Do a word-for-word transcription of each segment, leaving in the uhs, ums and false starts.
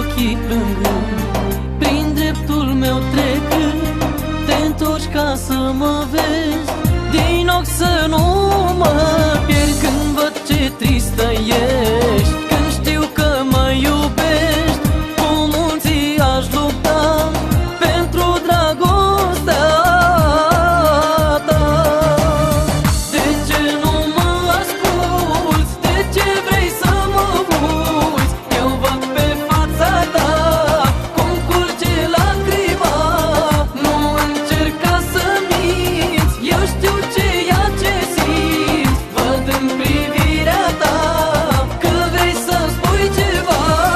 ochii plângând, prin dreptul meu trecând, te întorci ca să mă vezi, din ochi să nu mă pierd. Când văd ce tristă ești, când știu că mă iubești, cu munții aș lupta pentru dragostea ta. De ce nu mă asculți? De ce vrei să mă uiți? Eu văd pe fața ta cum curge lacrima. Nu încerca să minți, eu știu ceea ce simți. Văd în privirea ta că vrei să-mi spui ceva.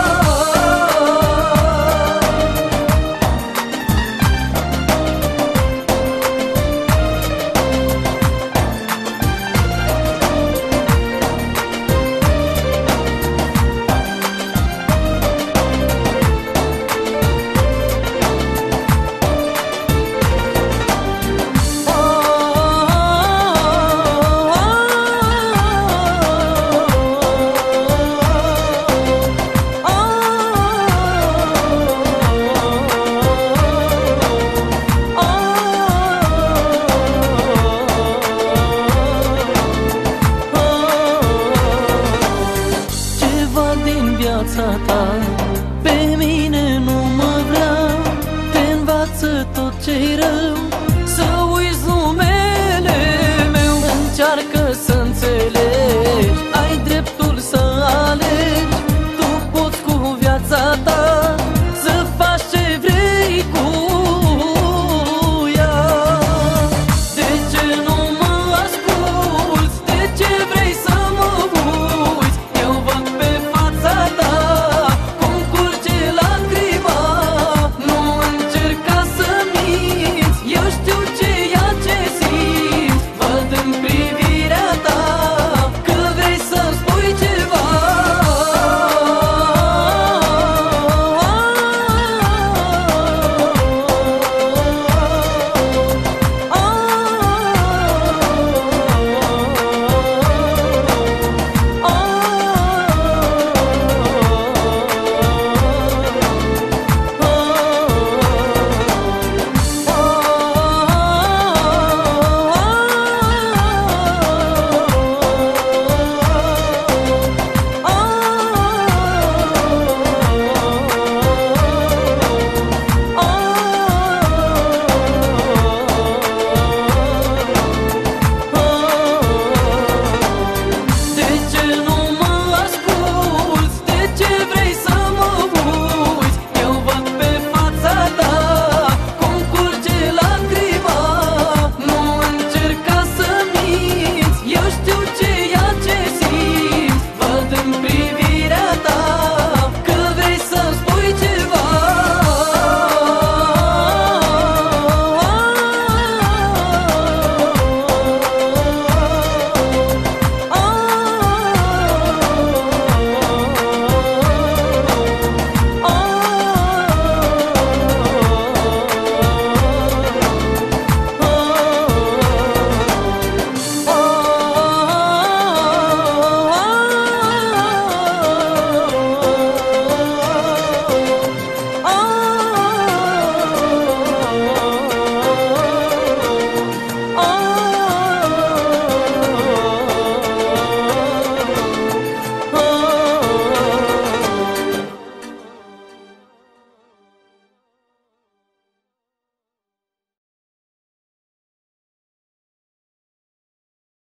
Ceva din viața ta pe mine nu mă vrea, te învață tot ce-i rău, să uiți numele meu. Încearcă să înțelegi